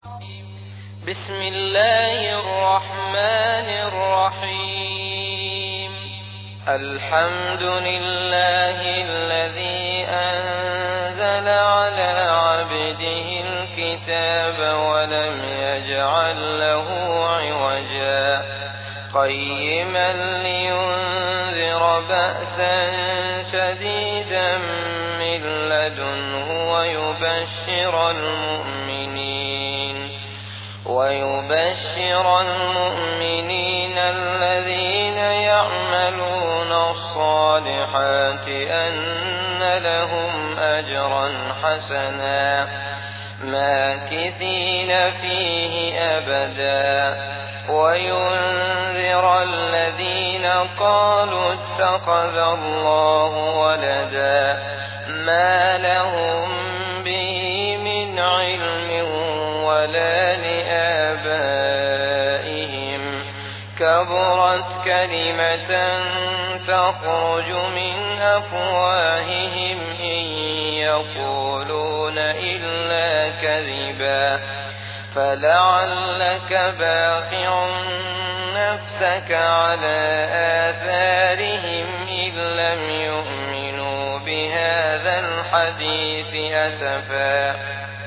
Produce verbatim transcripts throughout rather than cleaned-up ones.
بسم الله الرحمن الرحيم. الحمد لله الذي أنزل على عبده الكتاب ولم يجعل له عوجا قيما لينذر بأسا شديدا من لدنه ويبشر المؤمنين ويبشر المؤمنين الذين يعملون الصالحات أن لهم أجرا حسنا ماكثين فيه أبدا وينذر الذين قالوا اتخذ الله ولدا ما لهم به من علم ولا لآبائهم كبرت كلمة تخرج من أفواههم إن يقولون إلا كذبا فلعلك باخع نفسك على آثارهم إن لم يؤمنوا بهذا الحديث أسفا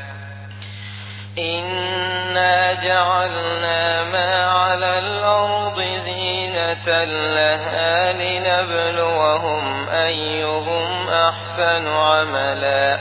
إنا جعلنا ما على الأرض زينة لها لنبلوهم أيهم أحسن عملا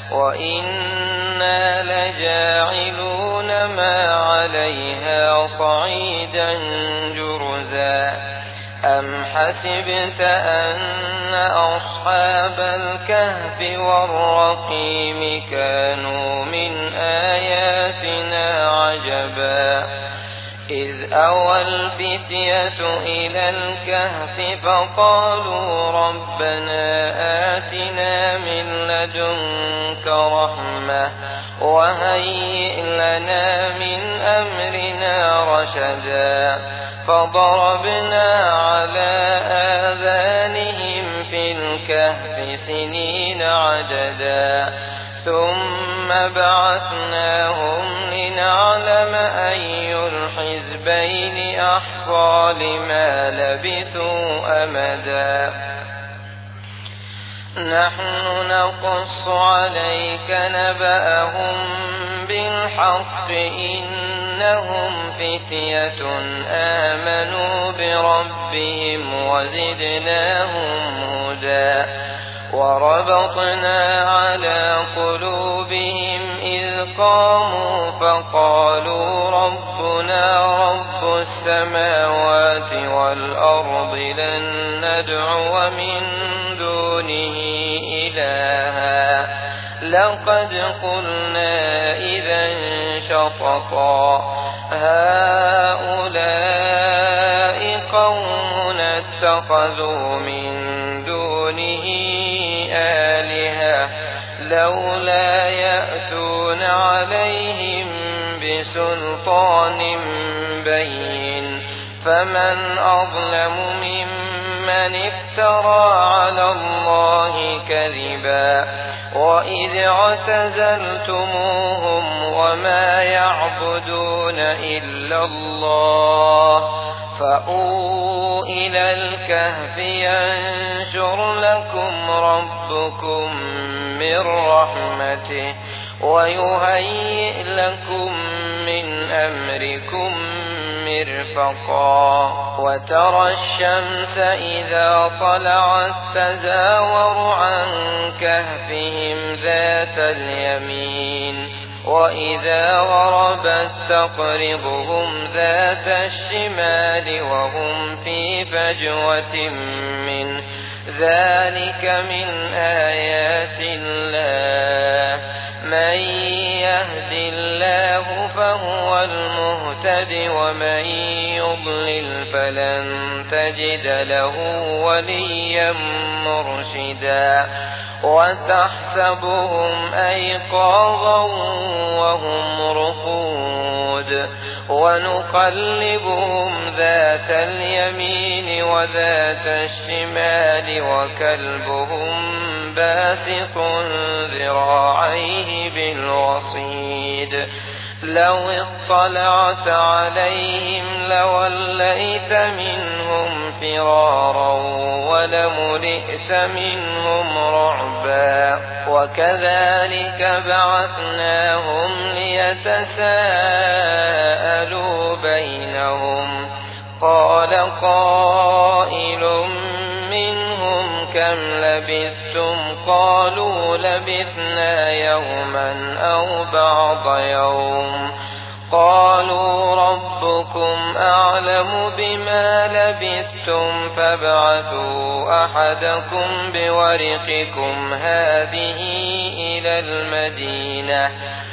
وإنا لجاعلون ما عليها صعيدا جرزا أم حسبت أن أصحاب الكهف والرقيم كانوا من آياتنا عجبا إذ أوى الفتية إلى الكهف فقالوا ربنا آتنا من لدنك رحمة وهيئ لنا من أمرنا رشدا فضربنا على آذانهم في الكهف سنين عددا ثم بعثناهم لنعلم أي الحزبين أحصى لما لبثوا أمدا نحن نقص عليك نبأهم بالحق إنهم فتية آمنوا بربهم وزدناهم هدى وربطنا على قلوبهم إذ قاموا فقالوا ربنا رب السماوات والأرض لن ندعو من دونه إلها لقد قلنا إذا شططا هؤلاء قوم اتخذوا من دونه آلهة لولا يأتون عليهم بسلطان بين فمن أظلم ممن افترى على الله كذبا وإذ اعتزلتموهم وما يعبدون إلا الله فأووا إلى الكهف ينشر لكم ربكم من رحمته ويهيئ لكم من أمركم مرفقا وترى الشمس إذا طلعت تزاور عن كهفهم ذات اليمين وإذا غربت تقرضهم ذات الشمال وهم في فجوة منه ذلك من آيات الله من يهد الله فهو المهتد ومن يضلل فلن تجد له وليا مرشدا وتحسبهم أيقاظا وهم رقود ونقلبهم ذات اليمين وذات الشمال وكلبهم باسط ذراعيه بالوصيد لو اطلعت عليهم لوليت منهم فرارا ولملئت منهم رعبا وكذلك بعثناهم ليتساءلوا بينهم قال قائل منهم كم لبثتم قالوا لبثنا يوما أو بعض يوم قالوا ربكم أعلم بما لبثتم فابعثوا أحدكم بورقكم هذه إلى المدينة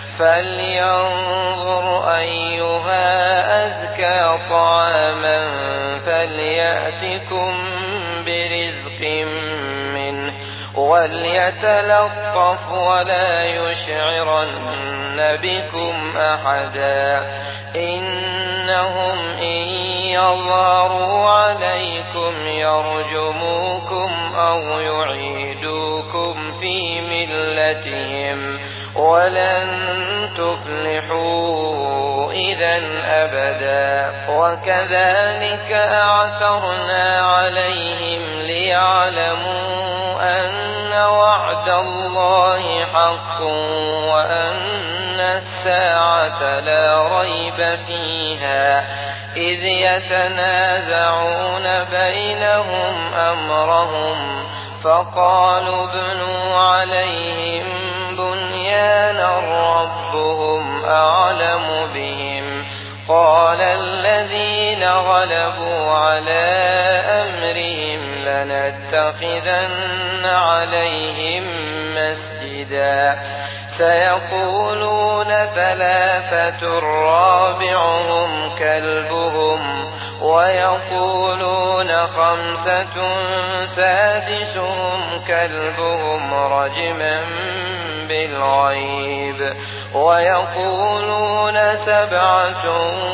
فلينظر أيها أزكى طعاما فليأتكم برزق منه وليتلطف ولا يشعرن بكم أحدا إنهم إن يظهروا عليكم يرجموكم أو يعيدوكم في ملتهم ولن تفلحوا إذا أبدا وكذلك أعثرنا عليهم ليعلموا أن وعد الله حق وأن الساعة لا ريب فيها إذ يتنازعون بينهم أمرهم فقالوا ابنوا عليهم بنيانا ربهم أعلم بهم قال الذين غلبوا على أمرهم لنتخذن عليهم مسجدا سيقولون ثلاثة رابعهم كلبهم ويقولون خمسة سادسهم كلبهم رجما بالغيب ويقولون سبعة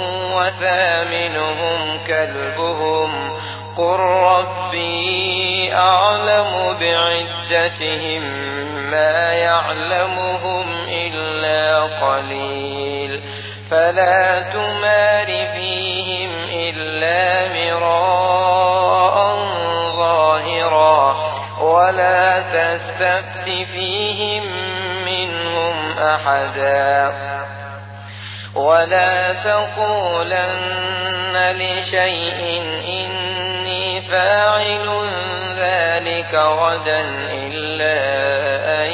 وثامنهم كلبهم قل ربي أعلم بعدتهم ما يعلمهم إلا قليل فلا تمار فيهم إلا مراء ظاهرا ولا تستفت فيهم منهم أحدا ولا تقولن لشيء إني فاعل ذلك غدا إلا أن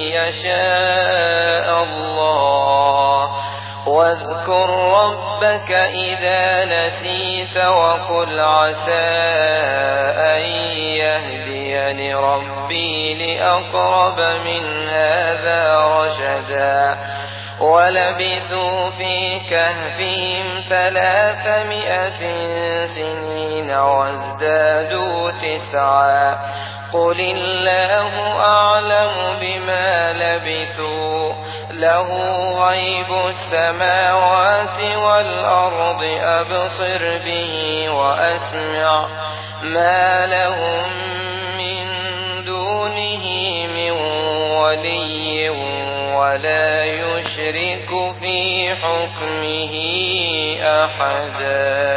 يشاء الله واذكر ربك إذا نسيت وقل عسى أن يهديني ربي لأقرب من هذا رشدا ولبثوا في كهفهم ثلاثمائة سنين وازدادوا تسعا قل الله أعلم بما لبثوا له غيب السماوات والأرض أبصر به وأسمع ما لهم من دونه من ولي ولا يشرك في حكمه أحدا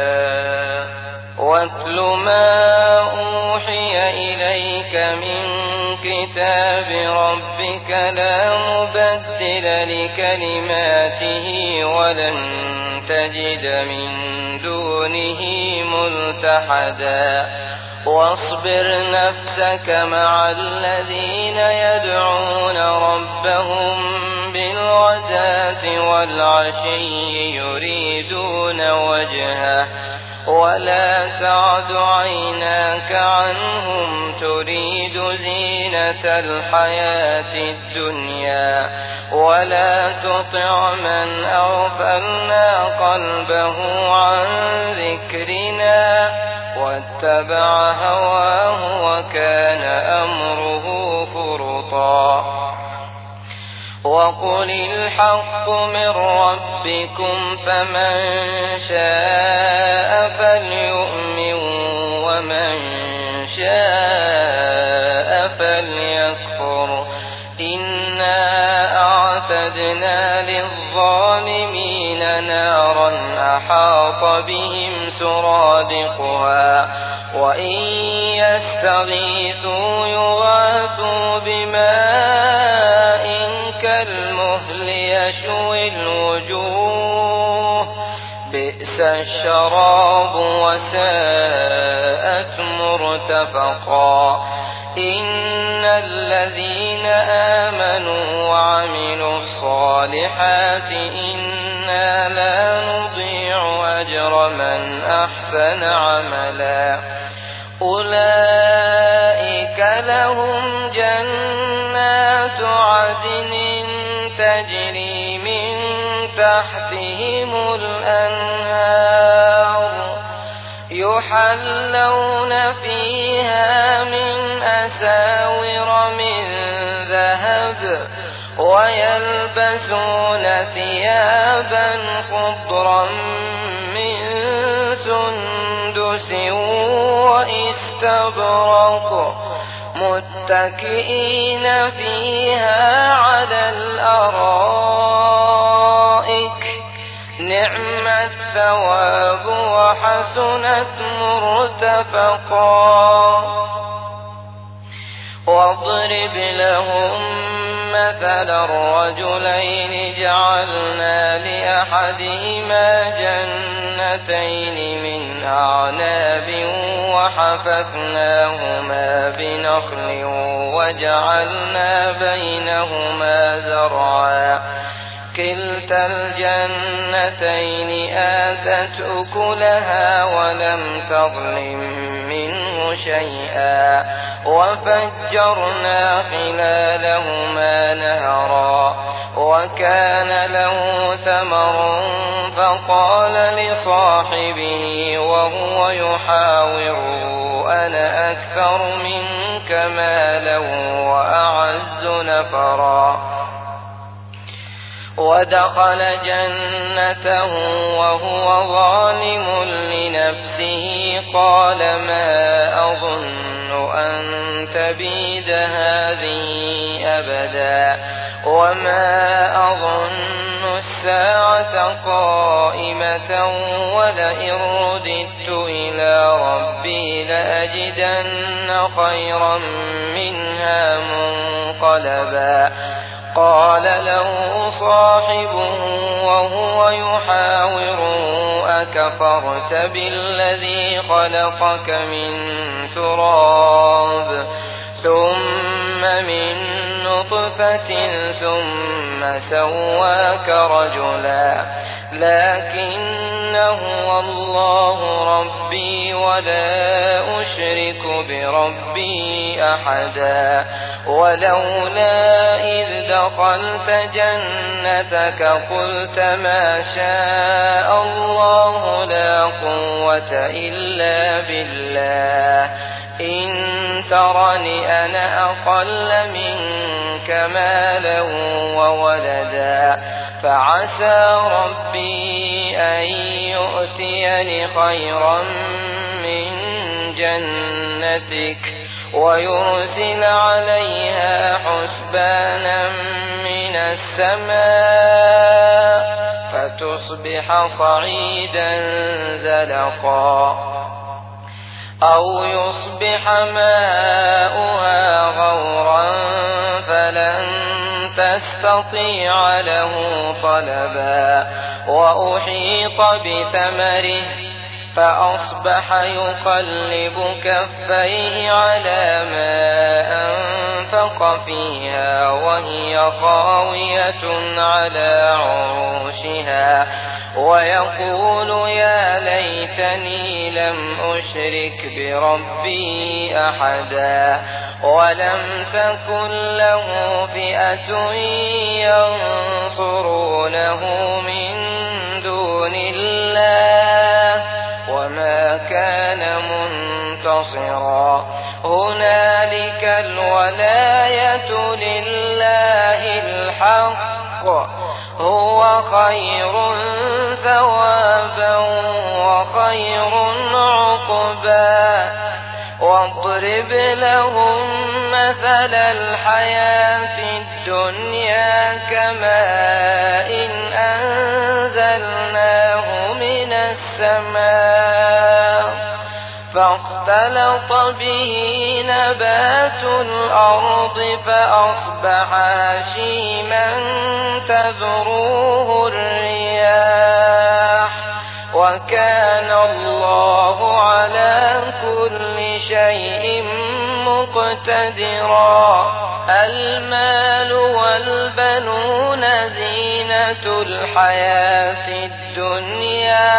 واتل ما أوحي إليك من كتاب ربك لا مبدل لكلماته ولن تجد من دونه ملتحدا واصبر نفسك مع الذين يدعون ربهم بالغداة والعشي يريدون وجهه ولا تعد عيناك عنهم تريد زينة الحياة الدنيا ولا تطع من أغفلنا قلبه عن ذكرنا واتبع هواه وكان أمره فرطا وقل الحق من ربكم فمن شاء فليؤمن ومن شاء فليكفر إنا أعتدنا للظالمين أحاط بهم سرادقها وإن يستغيثوا يغاثوا بماء كالمهل يشوي الوجوه بئس الشراب وساءت مرتفقا إن الذين آمنوا وعملوا الصالحات إنا لا نضيع أجر من أحسن عملا أولئك لهم جنات عدن تجري من تحتهم الأنهار يحلون فيها من أساور من ذهب ويلبسون ثيابا خضرا من سندس وإستبرق متكئين فيها على الأرائك نعم الثواب وحسنت مرتفقا واضرب لهم مثلا الرجلين جعلنا لأحدهما جنتين من أعناب وحففناهما بنخل وجعلنا بينهما زرعا كلتا الجنتين آتت أكلها ولم تظلم منه شيئا وفجرنا خلالهما نهرا وكان له ثمر فقال لصاحبه وهو يحاوره أنا أكثر منك مالا وأعز نفرا ودخل جنته وهو ظالم لنفسه قال ما أظن أن تبيد هذه أبدا وما أظن الساعة قائمة ولئن رددت إلى ربي لأجدن خيرا منها منقلبا قال له صاحبه وهو يحاوره أكفرت بالذي خلقك من تراب ثم من نطفة ثم سواك رجلا لكن هو الله ربي ولا أشرك بربي أحدا ولولا إذ دخلت جنتك قلت ما شاء الله لا قوة إلا بالله إن ترني أنا أقل منك مالا وولدا فعسى ربي أن يؤتيني خيرا من جنتك ويرسل عليها حسبانا من السماء فتصبح صعيدا زلقا أو يصبح ماؤها غورا فلن تستطيع له طلبا وأحيط بثمره فأصبح يقلب كفيه على ما أنفق فيها وهي خاوية على عروشها ويقول يا ليتني لم أشرك بربي أحدا ولم تكن له فئة ينصرونه من دون الله وما كان منتصرا هنالك الولاية لله الحق هو خير ثوابا وخير عقبا واضرب لهم مثل الحياة الدنيا كماء إن أنزلناه من السماء فاختلط به نبات الأرض فأصبح هشيما تذروه الرياح وكان الله على كل شيء مقتدرا. المال والبنون زينة الحياة الدنيا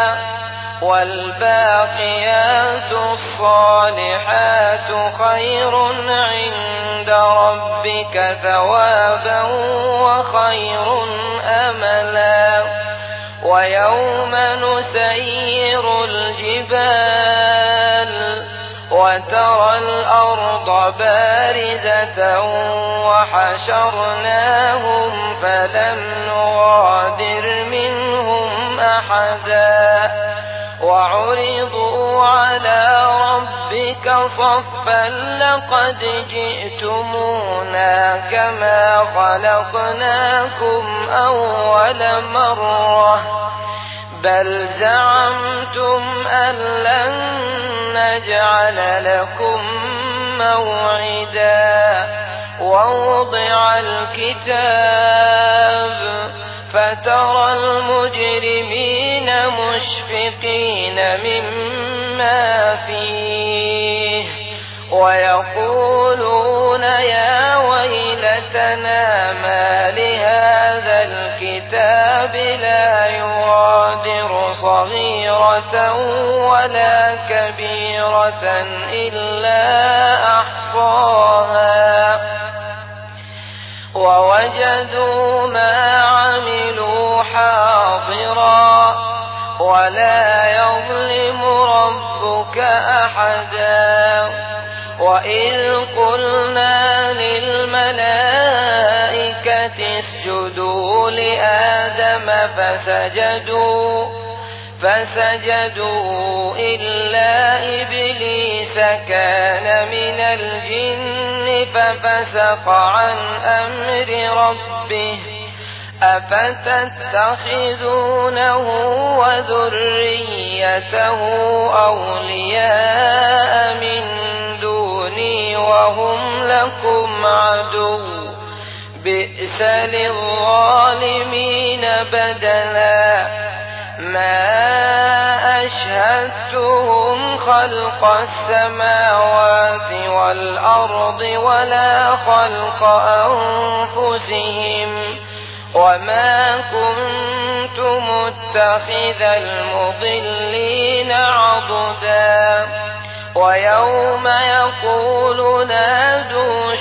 والباقيات الصالحات خير عند ربك ثوابا وخير أملا. ويوم نسير الجبال وترى الأرض بارزة وحشرناهم فلم نغادر منهم أحدا وعرضوا على ربك صفا لقد جئتمونا كما خلقناكم أول مرة بل زعمتم أن لن نجعل لكم موعدا. ووضع الكتاب فترى المجرمين مشفقين مما فيه ويقولون يا ويلتنا ما لهذا الكتاب لا يغادر صغيرة ولا كبيرة إلا أحصاها ووجدوا ما عملوا حاضرا ولا يظلم ربك أحدا. وإذ قلنا للملائكة اسجدوا لآدم فسجدوا فسجدوا إلا إبليس كان من الجن ففسق عن أمر ربه أفتتخذونه وذريته أولياء من دوني وهم لكم عدو بئس للظالمين بدلا. ما أشهدتهم خلق السماوات والأرض ولا خلق أنفسهم وما كنت متخذ المضلين عضدا. ويوم يقول نادوا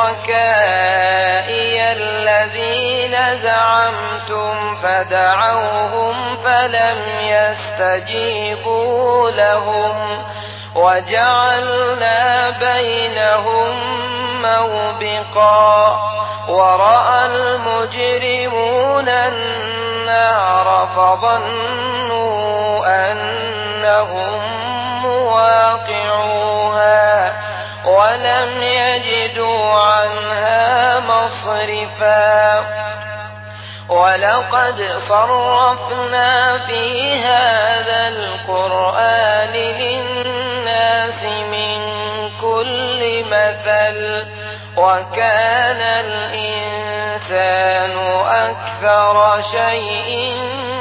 شركائي الذين زعمتم فدعوهم فلم يستجيبوا لهم وجعلنا بينهم موبقا. ورأى المجرمون النار فظنوا أنهم مواقعوها ولم يجدوا عنها مصرفا. ولقد صرفنا في هذا القرآن للناس من كل مثل وكان الإنسان أكثر شيء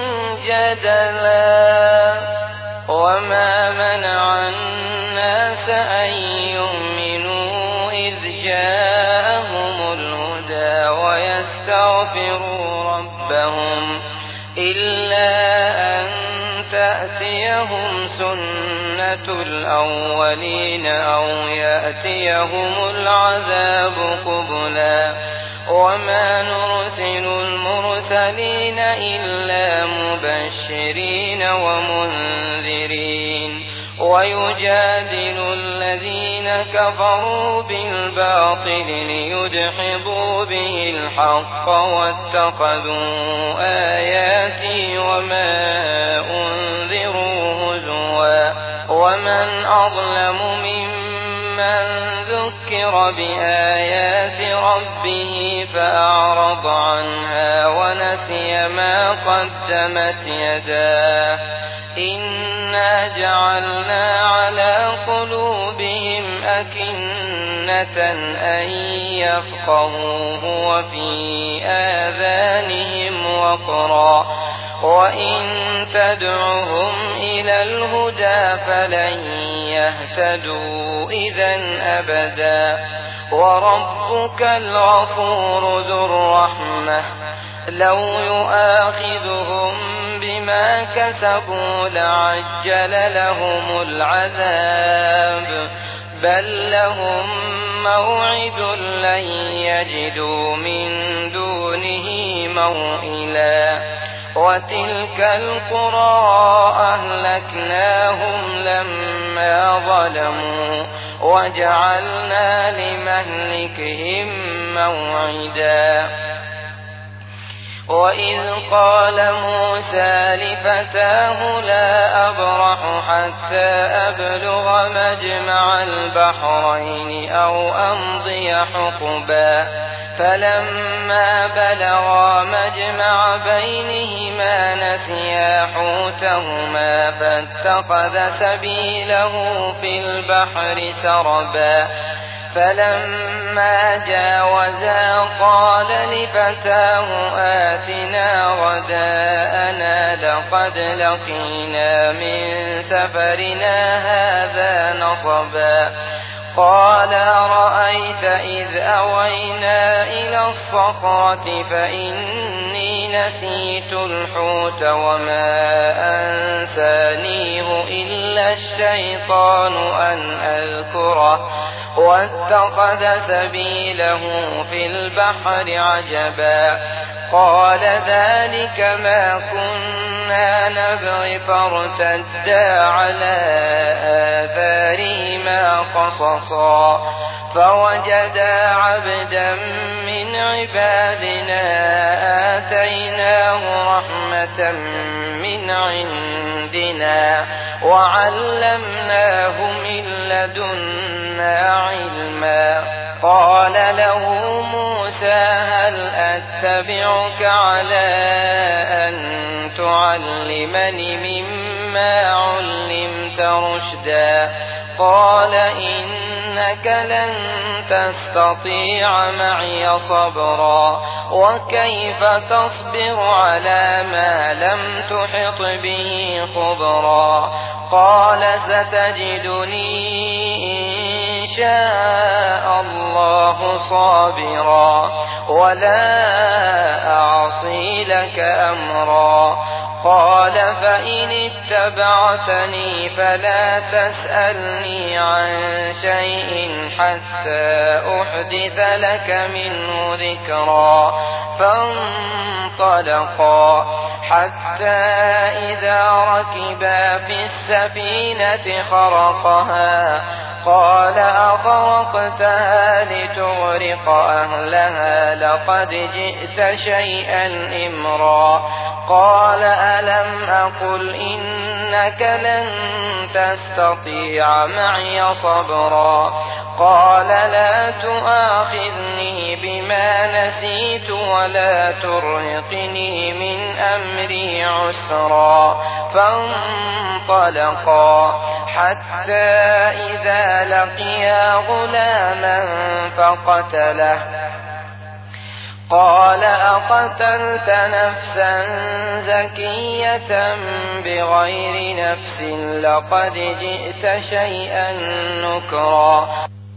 جدلا. وما منع الناس أن يؤمنوا إذ جاءهم الهدى ويستغفروا ربهم إلا أن تأتيهم سنة الأولين أو يأتيهم العذاب قبلا. وما نرسل المرسلين إلا مبشرين ومنذرين ويجادل الذين كفروا بالباطل ليدحضوا به الحق واتخذوا آياتي وما أنذروا هزوا. ومن أظلم ممن ذكر بآيات ربه فأعرض عنها ونسى ونسي ما قدمت يداه إنا جعلنا على قلوبهم أكنة أن يفقهوه وفي آذانهم وقرا وإن تدعهم إلى الهدى فلن يهتدوا إذا أبدا وربك الغفور ذو الرحمة لو يؤاخذهم بما كسبوا لعجل لهم العذاب بل لهم موعد لن يجدوا من دونه موئلا وتلك القرى أهلكناهم لما ظلموا وجعلنا لمهلكهم موعدا وإذ قال موسى لفتاه لا أبرح حتى أبلغ مجمع البحرين أو أمضي حقبا فلما بلغا مجمع بينهما نسيا حوتهما فاتخذ سبيله في البحر سربا فلما جاوزا قال لفتاه آتنا غداءنا لقد لقينا من سفرنا هذا نصبا قال أرأيت إذ أوينا إلى الصخرة فإني نسيت الحوت وما أنسانيه إلا الشيطان أن أذكره واتخذ سبيله في البحر عجبا قال ذلك ما كنا نبغي فارتدا على آثارهما قصصا فوجدا عبدا من عبادنا آتيناه رحمة من عندنا وعلمناه من لدنا علما قال له موسى هل أتبعك على أن تعلمني مما علمت رشدا قال إنك لن تستطيع معي صبرا وكيف تصبر على ما لم تحط به خبرا قال ستجدني إن شاء الله صابرا ولا أعصي لك أمرا قال فإن اتبعتني فلا تسألني عن شيء حتى أحدث لك منه ذكرا فانطلقا حتى إذا ركبا في السفينة خرقها قال أخرقتها لتغرق أهلها لقد جئت شيئا إمرا قال ألم أقل إنك لن تستطيع معي صبرا قال لا تؤاخذني بما نسيت ولا ترهقني من أمري عسرا فانطلقا حتى إذا لقيا غلاما فقتله قال أقتلت نفسا زكية بغير نفس لقد جئت شيئا نكرا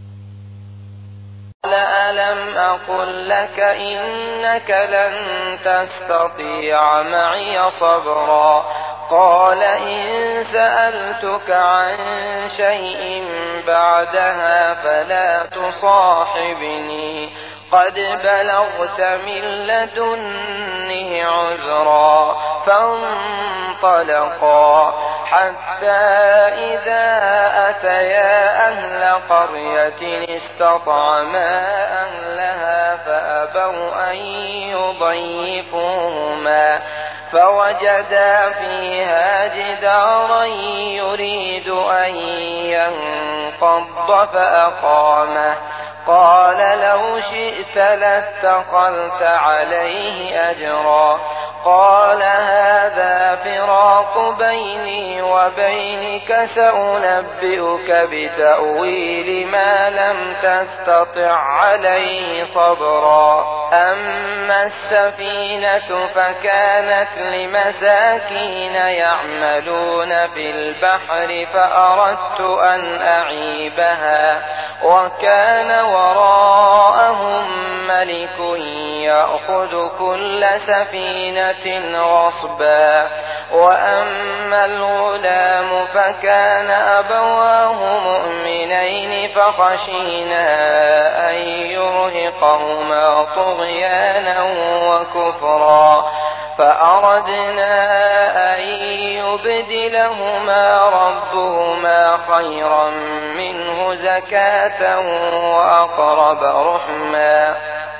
قال ألم أقل لك إنك لن تستطيع معي صبرا قال إن سألتك عن شيء بعدها فلا تصاحبني قد بلغت من لدني عذرا فانطلقا حتى إذا أتيا أهل قرية استطعما أهلها فأبوا أن يضيفوهما فوجدا فيها جدارا يريد أن ينقض فأقامه قال لو شئت لاتخذت عليه أجرا قال هذا فراق بيني وبينك سأنبئك بتأويل ما لم تستطع عليه صبرا أما السفينة فكانت لمساكين يعملون في البحر فأردت أن أعيبها وكان وراءهم ملك يأخذ كل سفينة غصبا وأما الغلام فكان أبواه مؤمنين فخشينا أن يرهقهما طغيانا وكفرا فأردنا أن يبدلهما ربهما خيرا منه زكاة وأقرب رحما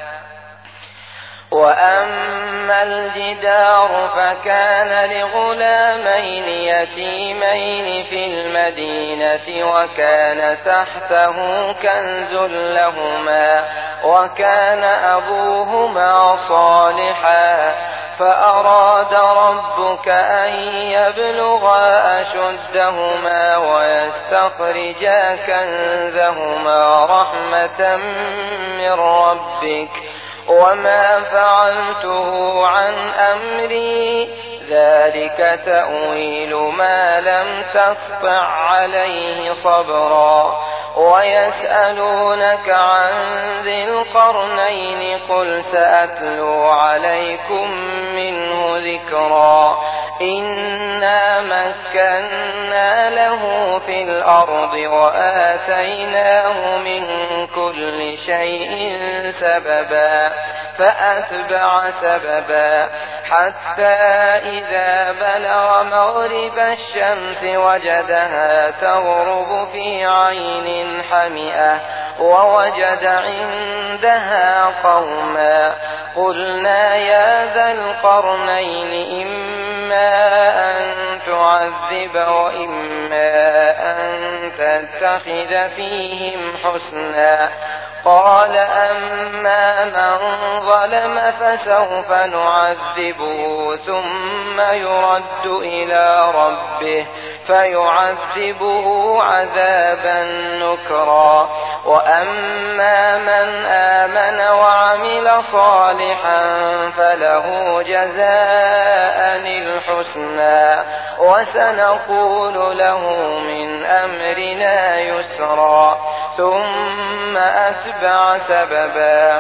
وأما الجدار فكان لغلامين يتيمين في المدينة وكان تحته كنز لهما وكان أبوهما صالحا فأراد ربك أن يبلغا أشدهما ويستخرجا كنزهما رحمة من ربك وما فعلته عن أمري ذلك تأويل ما لم تسطع عليه صبرا ويسألونك عن ذي القرنين قل سأتلو عليكم منه ذكرا إنا مكنا له في الأرض وآتيناه من كل شيء سببا فأتبع سببا حتى إذا بلغ مغرب الشمس وجدها تغرب في عين حمئة ووجد عندها قوما قلنا يا ذا القرنين إما أن تعذب وإما أن تتخذ فيهم حسنا قال أما من ظلم فسوف نعذبه ثم يرد إلى ربه فيعذبه عذابا نكرا وأما من آمن وعمل صالحا فله جزاء الحسنى وسنقول له من أمرنا يسرا ثم أتبع سببا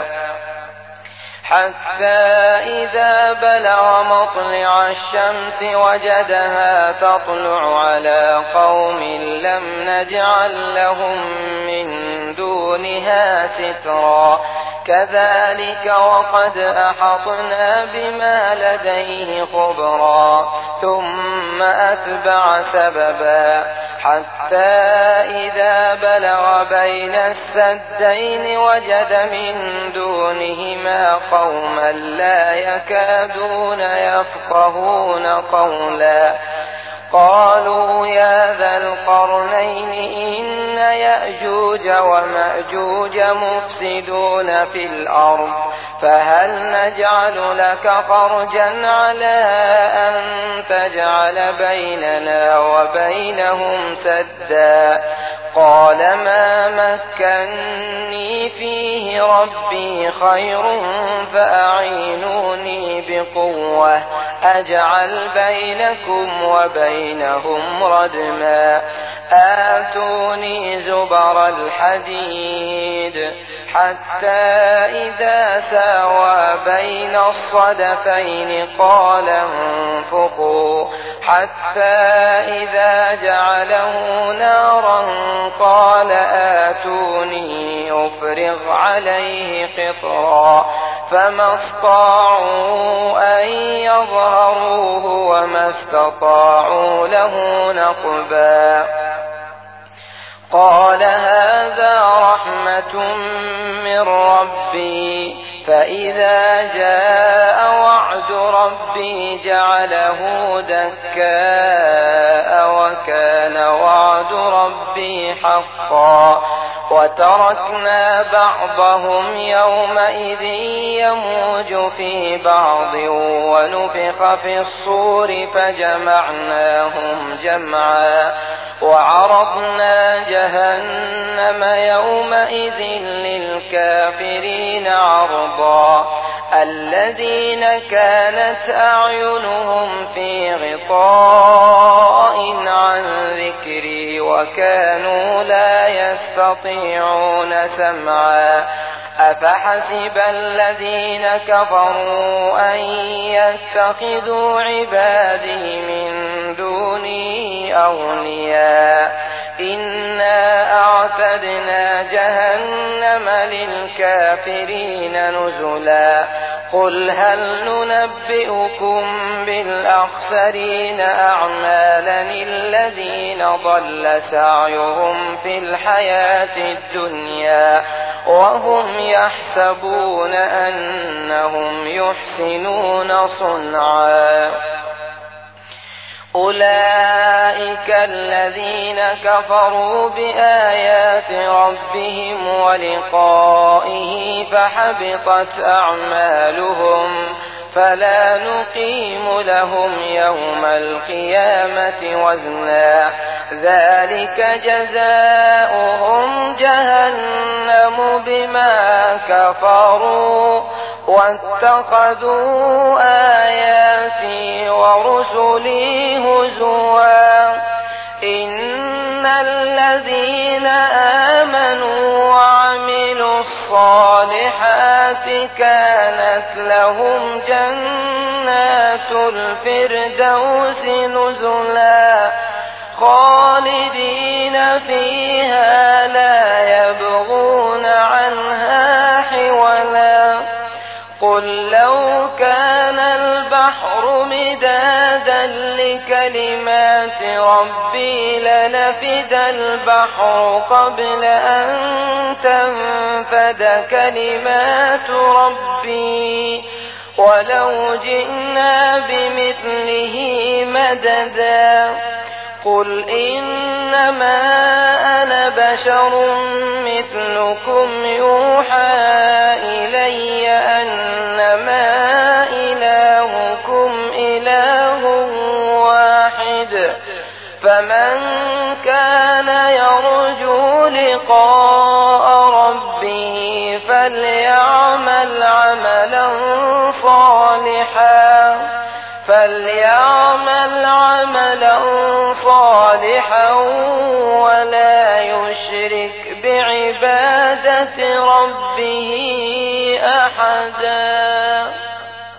حتى إذا بلغ مطلع الشمس وجدها تطلع على قوم لم نجعل لهم من دونها سترا كذلك وقد أحطنا بما لديه خبرا ثم أتبع سببا حتى إذا بلغ بين السدين وجد من دونهما قوما لا يكادون يفقهون قولا قالوا يا ذا القرنين إن يأجوج ومأجوج مفسدون في الأرض فهل نجعل لك خرجا على أن تجعل بيننا وبينهم سدا قال ما مكني فيه ربي خير فأعينوني بقوة أجعل بينكم وبينهم ردما آتوني زبر الحديد حتى إذا ساوى بين الصدفين قال انفخوا حتى إذا جعله نارا قال آتوني أفرغ عليه قطرا فما استطاعوا أن يظهروه وما استطاعوا له نقبا قال هذا رحمة من ربي فإذا جاء وعد ربي جعله دكاء وكان وعد ربي حقا وتركنا بعضهم يومئذ يموج في بعض ونفخ في الصور فجمعناهم جمعا وعرضنا جهنم يومئذ للكافرين عرضا الذين كانت أعينهم في غطاء عن ذكري وكانوا لا يستطيعون سمعا أفحسب الذين كفروا أن يتخذوا عبادي من دوني أولياء إنا أعتدنا جهنم للكافرين نزلا قل هل ننبئكم بالأخسرين أعمالا الذين ضل سعيهم في الحياة الدنيا وهم يحسبون أنهم يحسنون صنعا أولئك الذين كفروا بآيات ربهم ولقائه فحبطت أعمالهم فلا نقيم لهم يوم القيامة وزنا ذلك جزاؤهم جهنم بما كفروا واتخذوا آياتي ورسلي هزوا إن الذين آمنوا وعملوا الصالحات كانت لهم جنات الفردوس نزلا خالدين فيها لا يبغون عنها حولا قل لو كان البحر مدادا لكلمات ربي لنفد البحر قبل أن تنفد كلمات ربي ولو جئنا بمثله مددا قل إنما أنا بشر مثلكم يوحى إلي أنما إلهكم إله واحد فمن كان يرجو لقاء ربه فليعمل عملا صالحا فليعمل عملا صالحا ولا يشرك بعبادة ربه أحدا.